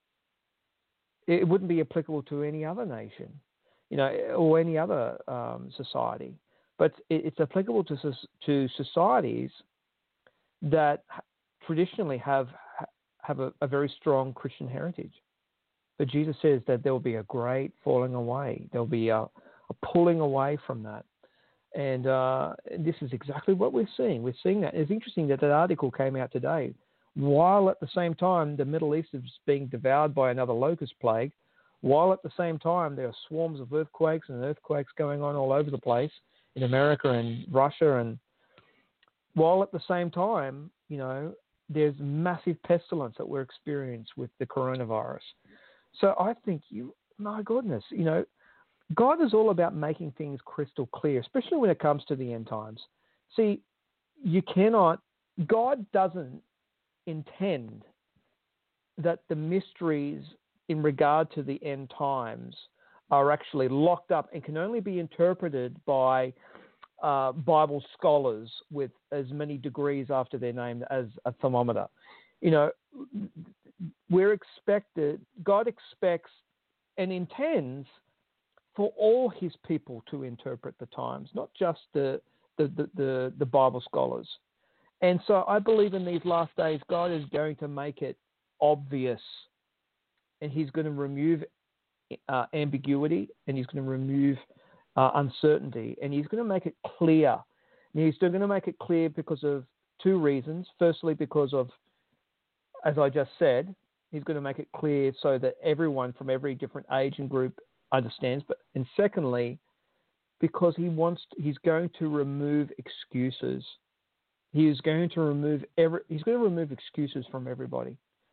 It wouldn't be applicable to any other nation, you know, or any other um, society. But it, it's applicable to to societies that traditionally have have a, a very strong Christian heritage. But Jesus says that there will be a great falling away. There will be a, a pulling away from that. And uh, this is exactly what we're seeing. We're seeing that. It's interesting that that article came out today, while at the same time the Middle East is being devoured by another locust plague, while at the same time there are swarms of earthquakes and earthquakes going on all over the place in America and Russia, and while at the same time, you know, there's massive pestilence that we're experiencing with the coronavirus. So I think, you, my goodness, you know, God is all about making things crystal clear, especially when it comes to the end times. See, you cannot, God doesn't intend that the mysteries in regard to the end times are actually locked up and can only be interpreted by uh, Bible scholars with as many degrees after their name as a thermometer. You know, we're expected, God expects and intends for all his people to interpret the times, not just the the, the, the, the Bible scholars. And so I believe in these last days, God is going to make it obvious, and he's going to remove uh, ambiguity, and he's going to remove uh, uncertainty, and he's going to make it clear. And he's still going to make it clear because of two reasons. Firstly, because of, as I just said, he's going to make it clear so that everyone from every different age and group understands. But and secondly, because he wants, to, he's going to remove excuses. He is going to remove every. He's going to remove excuses from everybody.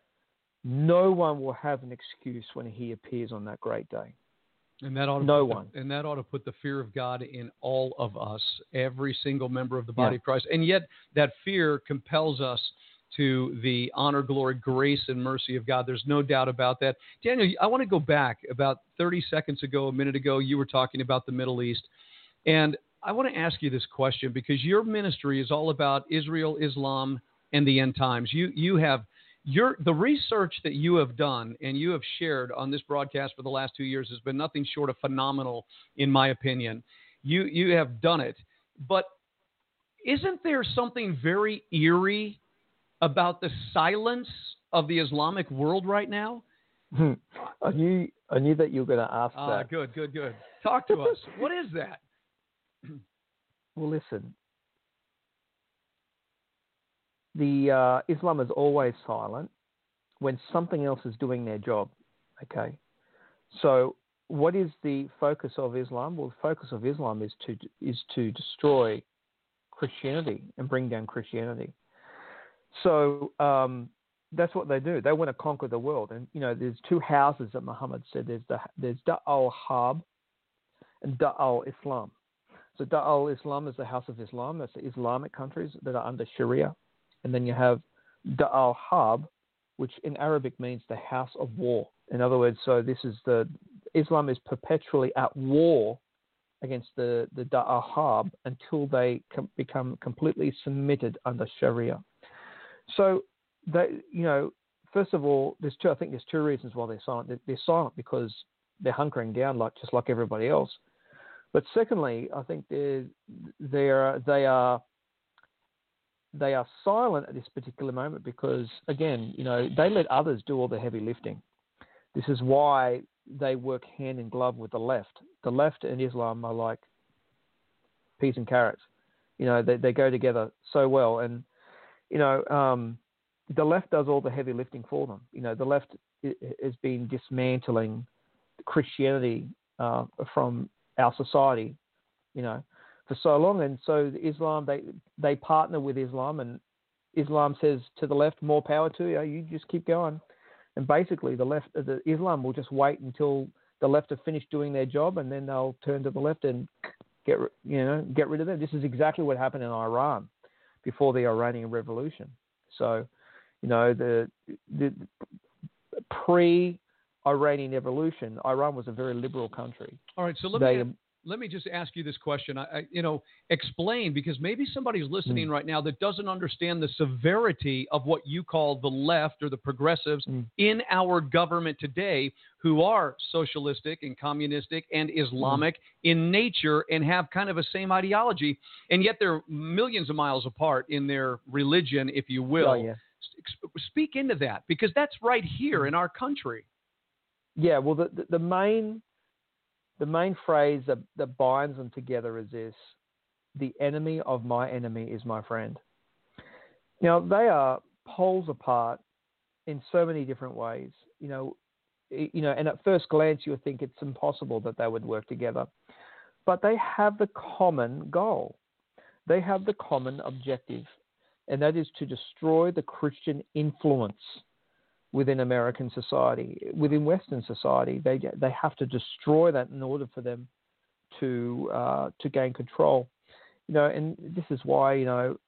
No one will have an excuse when he appears on that great day. And that ought to no put one. The, and that ought to put the fear of God in all of us, every single member of the body yeah. of Christ. And yet that fear compels us to the honor, glory, grace, and mercy of God. There's no doubt about that. Daniel, I want to go back about thirty seconds ago, a minute ago, you were talking about the Middle East. And I want to ask you this question because your ministry is all about Israel, Islam, and the end times. You you have your the research that you have done and you have shared on this broadcast for the last two years has been nothing short of phenomenal, in my opinion. You you have done it, but isn't there something very eerie about the silence of the Islamic world right now? I knew I knew that you were going to ask Ah, that. good, good, good. Talk to us. What is that? Well, listen. The uh, Islam is always silent when something else is doing their job. Okay, so what is the focus of Islam? Well, the focus of Islam is to is to destroy Christianity and bring down Christianity. So um, that's what they do. They want to conquer the world. And you know, there's two houses that Muhammad said. There's the there's Da al Harb and Da al Islam. So Da al Islam is the house of Islam. That's the Islamic countries that are under Sharia. And then you have Da al Harb, which in Arabic means the house of war. In other words, so this is the Islam is perpetually at war against the the Da al Harb until they com- become completely submitted under Sharia. So they, you know, first of all, there's two. I think there's two reasons why they're silent. They're, they're silent because they're hunkering down, like just like everybody else. But secondly, I think they they are they are they are silent at this particular moment because, again, you know, they let others do all the heavy lifting. This is why they work hand in glove with the left. The left and Islam are like peas and carrots. You know, they they go together so well. And you know, um, the left does all the heavy lifting for them. You know, the left has been dismantling Christianity uh, from our society, you know, for so long. And so Islam, they they partner with Islam, and Islam says to the left, more power to you. You just keep going. And basically, the left, the Islam will just wait until the left have finished doing their job, and then they'll turn to the left and get you know get rid of them. This is exactly what happened in Iran before the Iranian Revolution. So, you know, the the pre-Iranian Revolution, Iran was a very liberal country. All right, so let they, me let me just ask you this question. I, I, you know, explain, because maybe somebody's listening mm. right now that doesn't understand the severity of what you call the left or the progressives mm. in our government today, who are socialistic and communistic and Islamic mm. in nature and have kind of a same ideology, and yet they're millions of miles apart in their religion, if you will. Oh, yeah. Speak into that, because that's right here in our country. Yeah, well, the, the, the main... The main phrase that, that binds them together is this: the enemy of my enemy is my friend. Now, they are poles apart in so many different ways. You know, you know, and at first glance, you would think it's impossible that they would work together. But they have the common goal. They have the common objective, and that is to destroy the Christian influence within American society, within Western society. They they have to destroy that in order for them to uh, to gain control. You know, and this is why, you know,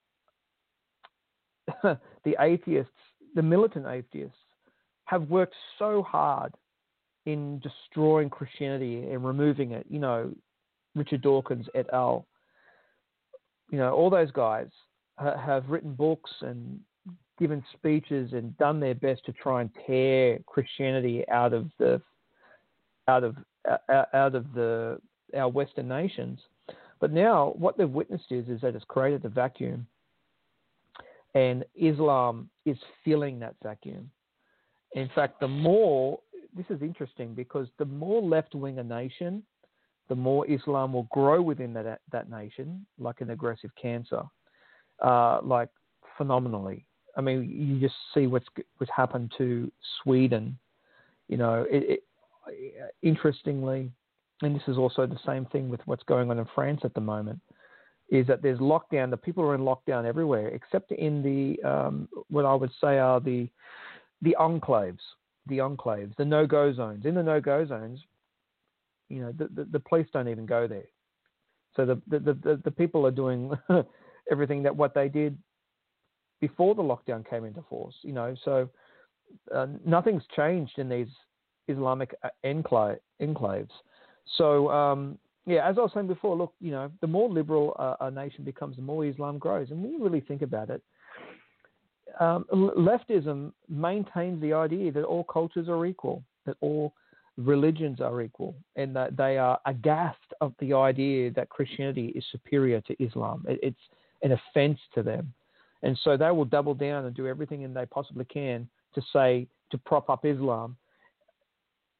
the atheists, the militant atheists, have worked so hard in destroying Christianity and removing it. You know, Richard Dawkins et al. You know, all those guys ha- have written books and given speeches and done their best to try and tear Christianity out of the out of uh, out of the our Western nations. But now what they've witnessed is is that it's created a vacuum, and Islam is filling that vacuum. In fact, the more this is interesting because the more left-wing a nation, the more Islam will grow within that that nation, like an aggressive cancer, uh, like phenomenally. I mean, you just see what's what's happened to Sweden. You know, it, it, interestingly, and this is also the same thing with what's going on in France at the moment, is that there's lockdown. The people are in lockdown everywhere, except in the um, what I would say are the the enclaves, the enclaves, the no-go zones. In the no-go zones, you know, the, the, the police don't even go there. So the the, the, the people are doing everything that what they did before the lockdown came into force, you know, so uh, nothing's changed in these Islamic enclave, enclaves. So, um, yeah, as I was saying before, look, you know, the more liberal uh, a nation becomes, the more Islam grows. And when you really think about it, um, leftism maintains the idea that all cultures are equal, that all religions are equal, and that they are aghast of the idea that Christianity is superior to Islam. It, it's an offense to them. And so they will double down and do everything and they possibly can to say, to prop up Islam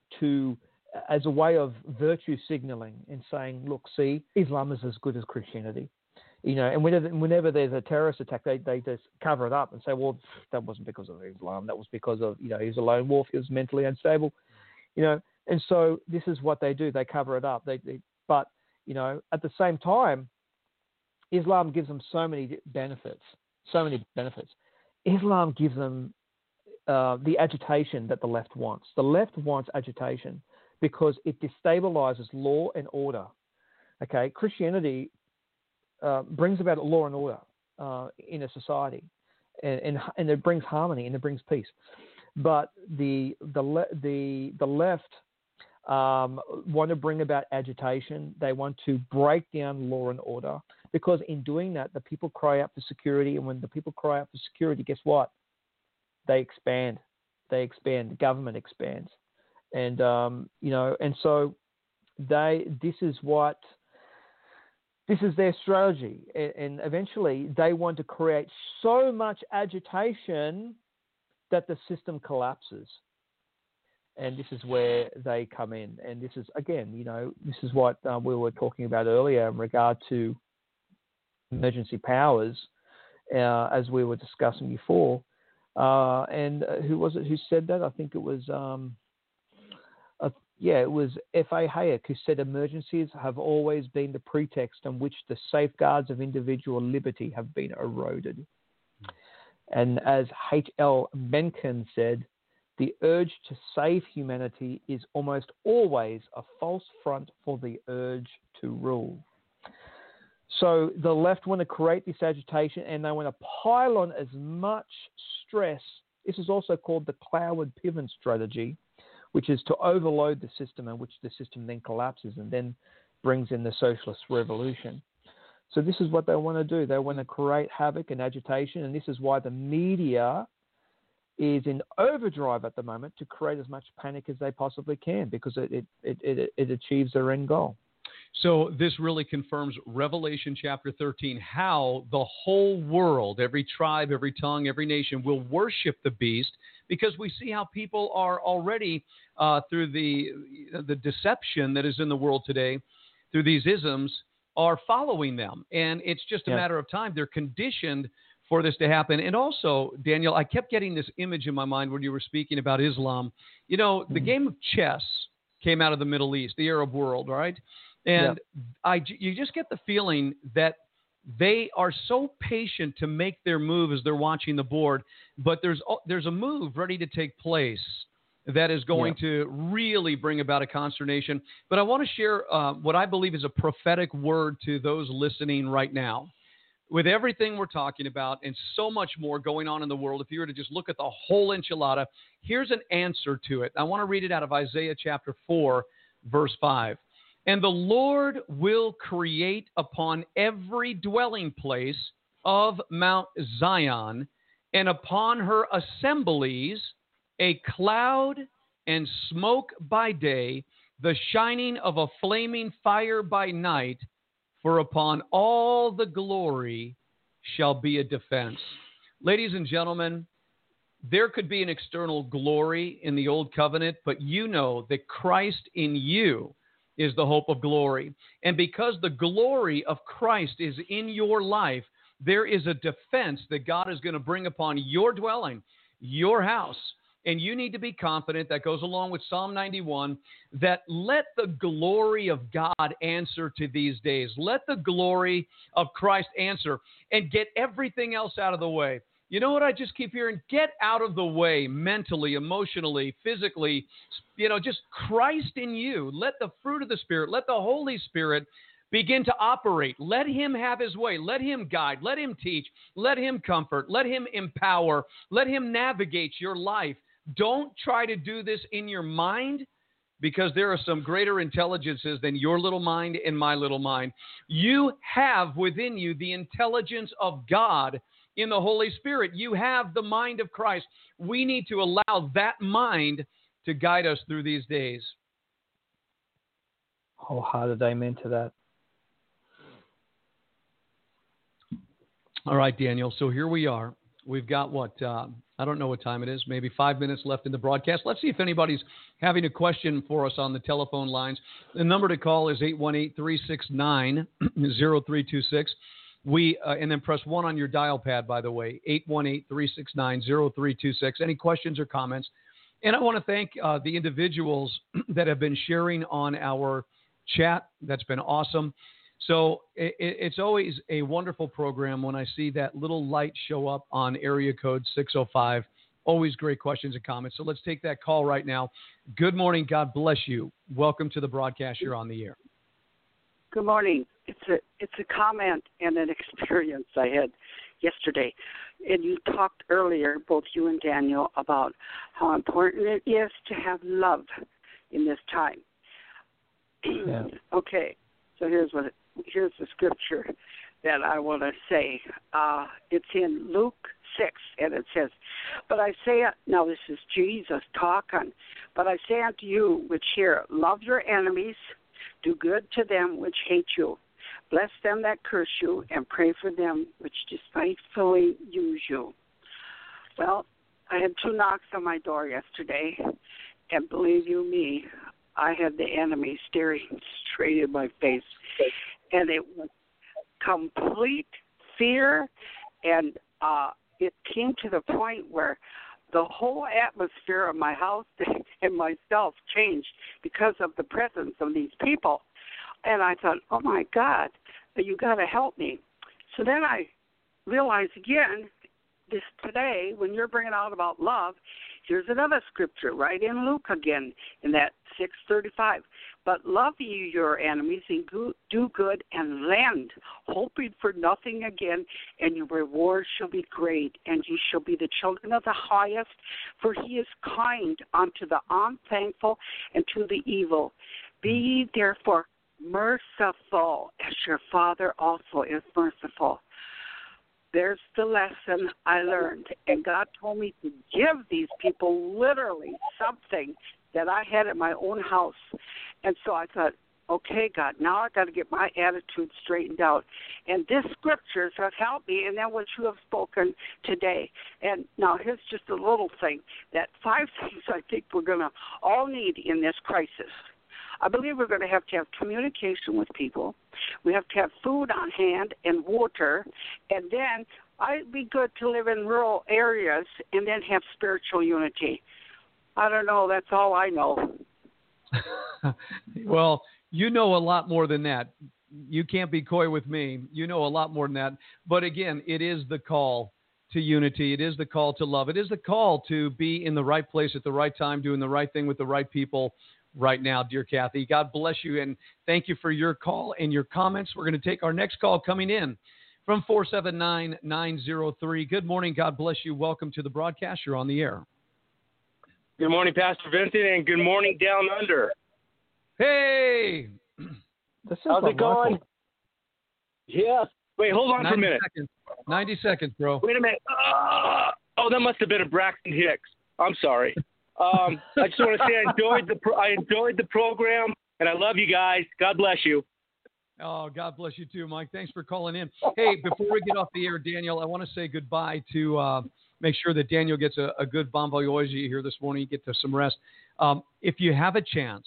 to as a way of virtue signaling and saying, look, see, Islam is as good as Christianity. You know, and whenever, whenever there's a terrorist attack, they, they just cover it up and say, well, that wasn't because of Islam. That was because of, you know, he was a lone wolf. He was mentally unstable. You know, and so this is what they do. They cover it up. They, they but, you know, at the same time, Islam gives them so many benefits, so many benefits. Islam gives them uh, the agitation that the left wants. The left wants agitation because it destabilizes law and order. Okay, Christianity uh, brings about law and order uh, in a society, and, and and it brings harmony and it brings peace. But the the le- the the left um, want to bring about agitation. They want to break down law and order because in doing that, the people cry out for security, and when the people cry out for security, guess what? They expand. They expand. The government expands. And, um, you know, and so they, this is what, this is their strategy. And, and eventually they want to create so much agitation that the system collapses. And this is where they come in. And this is, again, you know, this is what uh, we were talking about earlier in regard to emergency powers, uh, as we were discussing before. Uh, and uh, who was it who said that? I think it was... Um, Uh, yeah, it was F A Hayek who said emergencies have always been the pretext on which the safeguards of individual liberty have been eroded. Mm. And as H L Mencken said, the urge to save humanity is almost always a false front for the urge to rule. So the left want to create this agitation and they want to pile on as much stress. This is also called the Cloward Piven strategy, which is to overload the system and which the system then collapses and then brings in the socialist revolution. So this is what they want to do. They want to create havoc and agitation, and this is why the media is in overdrive at the moment to create as much panic as they possibly can because it, it, it, it, it achieves their end goal. So this really confirms Revelation chapter thirteen, how the whole world, every tribe, every tongue, every nation will worship the beast, because we see how people are already, uh, through the the deception that is in the world today, through these isms, are following them. And it's just a yeah. matter of time. They're conditioned for this to happen. And also, Daniel, I kept getting this image in my mind when you were speaking about Islam. You know, the mm-hmm. game of chess came out of the Middle East, the Arab world, right? And yeah. I, you just get the feeling that they are so patient to make their move as they're watching the board, but there's there's a move ready to take place that is going yeah. to really bring about a consternation. But I want to share uh, what I believe is a prophetic word to those listening right now. With everything we're talking about and so much more going on in the world, if you were to just look at the whole enchilada, here's an answer to it. I want to read it out of Isaiah chapter four, verse five. And the Lord will create upon every dwelling place of Mount Zion and upon her assemblies a cloud and smoke by day, the shining of a flaming fire by night, for upon all the glory shall be a defense. Ladies and gentlemen, there could be an external glory in the old covenant, but you know that Christ in you is the hope of glory. And because the glory of Christ is in your life, there is a defense that God is going to bring upon your dwelling, your house. And you need to be confident, that goes along with Psalm ninety-one, that let the glory of God answer to these days. Let the glory of Christ answer and get everything else out of the way. You know what I just keep hearing? Get out of the way mentally, emotionally, physically. You know, just Christ in you. Let the fruit of the Spirit, let the Holy Spirit begin to operate. Let him have his way. Let him guide. Let him teach. Let him comfort. Let him empower. Let him navigate your life. Don't try to do this in your mind, because there are some greater intelligences than your little mind and my little mind. You have within you the intelligence of God in the Holy Spirit. You have the mind of Christ. We need to allow that mind to guide us through these days. Wholehearted amen to that. All right, Daniel. So here we are. We've got what, uh, I don't know what time it is, maybe five minutes left in the broadcast. Let's see if anybody's having a question for us on the telephone lines. The number to call is eight one eight, three six nine, zero three two six. We, uh, and then press one on your dial pad, by the way, eight one eight, three six nine, zero three two six. Any questions or comments? And I want to thank uh, the individuals that have been sharing on our chat. That's been awesome. So it, it's always a wonderful program when I see that little light show up on area code six oh five. Always great questions and comments. So let's take that call right now. Good morning. God bless you. Welcome to the broadcast. You're on the air. Good morning. It's a it's a comment and an experience I had yesterday. And you talked earlier, both you and Daniel, about how important it is to have love in this time. Yeah. Okay, so here's what it, here's the scripture that I want to say. Uh, it's in Luke six, and it says, "But I say," now this is Jesus talking, "but I say unto you which hear, love your enemies, do good to them which hate you. Bless them that curse you, and pray for them which despitefully use you." Well, I had two knocks on my door yesterday, and believe you me, I had the enemy staring straight in my face. And it was complete fear, and uh, it came to the point where the whole atmosphere of my house and myself changed because of the presence of these people. And I thought, oh, my God, you got to help me. So then I realized again, this today, when you're bringing out about love, here's another scripture right in Luke again, in that six thirty-five. "But love ye your enemies, and do good, and lend, hoping for nothing again, and your reward shall be great, and ye shall be the children of the highest, for he is kind unto the unthankful and to the evil. Be ye therefore merciful, as your Father also is merciful." There's the lesson I learned. And God told me to give these people literally something that I had at my own house. And so I thought, okay, God, now I got to get my attitude straightened out. And this scriptures have helped me, and then what you have spoken today. And now here's just a little thing, that five things I think we're going to all need in this crisis. I believe we're going to have to have communication with people. We have to have food on hand and water. And then I'd be good to live in rural areas and then have spiritual unity. I don't know. That's all I know. Well, you know a lot more than that. You can't be coy with me. You know a lot more than that. But again, it is the call to unity. It is the call to love. It is the call to be in the right place at the right time, doing the right thing with the right people right now, dear Kathy. God bless you, and thank you for your call and your comments. We're going to take our next call coming in from four seven nine, nine zero three. Good morning. God bless you. Welcome to the broadcast. You're on the air. Good morning, Pastor Vincent, and good morning down under. Hey! This is How's it going? Michael. Yeah. Wait, hold on for a minute. Seconds. ninety seconds, bro. Wait a minute. Uh, oh, that must have been a Braxton Hicks. I'm sorry. Um, I just want to say I enjoyed the pro- I enjoyed the program, and I love you guys. God bless you. Oh, God bless you too, Mike. Thanks for calling in. Hey, before we get off the air, Daniel, I want to say goodbye to uh, make sure that Daniel gets a, a good bon voyage here this morning. You get to some rest. Um, if you have a chance,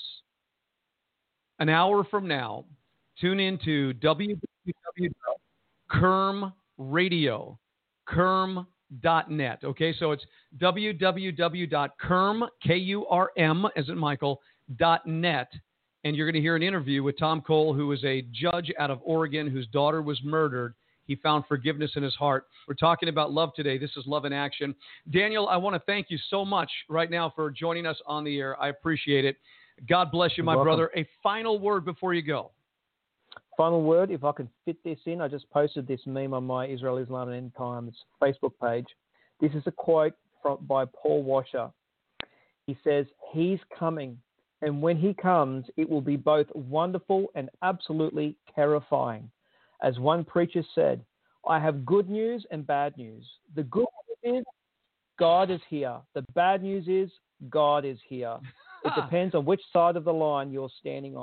an hour from now, tune into w w w dot kerm radio, kerm dot net. Okay, so it's w w w dot kerm, K U R M, as in Michael, dot net. And you're going to hear an interview with Tom Cole, who is a judge out of Oregon whose daughter was murdered. He found forgiveness in his heart. We're talking about love today. This is Love in Action. Daniel, I want to thank you so much right now for joining us on the air. I appreciate it. God bless you, my You're brother. welcome. A final word before you go. Final word, if I can fit this in, I just posted this meme on my Israel Islam and End Times Facebook page. This is a quote from, by Paul Washer. He says, "He's coming, and when he comes, it will be both wonderful and absolutely terrifying. As one preacher said, I have good news and bad news. The good news is God is here. The bad news is God is here. It depends on which side of the line you're standing on."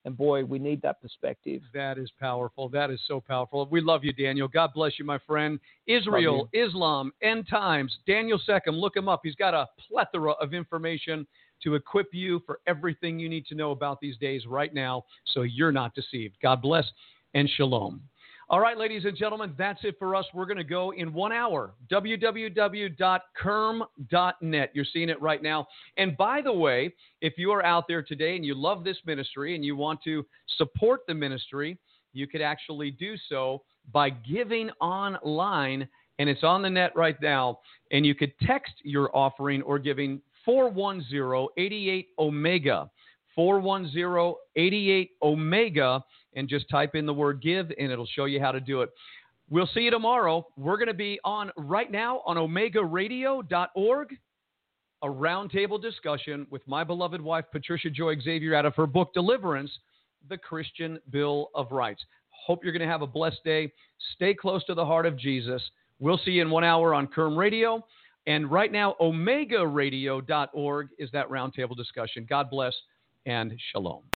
And boy, we need that perspective. That is powerful. That is so powerful. We love you, Daniel. God bless you, my friend. Israel, Islam, End Times, Daniel Seckham, look him up. He's got a plethora of information to equip you for everything you need to know about these days right now, so you're not deceived. God bless and shalom. All right, ladies and gentlemen, that's it for us. We're going to go in one hour, w w w dot kerm dot net. You're seeing it right now. And by the way, if you are out there today and you love this ministry and you want to support the ministry, you could actually do so by giving online, and it's on the net right now. And you could text your offering or giving four one zero, eight eight Omega, four one zero, eight eight Omega, and just type in the word give, and it'll show you how to do it. We'll see you tomorrow. We're going to be on right now on omega radio dot org, a roundtable discussion with my beloved wife, Patricia Joy Xavier, out of her book, Deliverance, The Christian Bill of Rights. Hope you're going to have a blessed day. Stay close to the heart of Jesus. We'll see you in one hour on Kerm Radio. And right now, omega radio dot org is that roundtable discussion. God bless and shalom.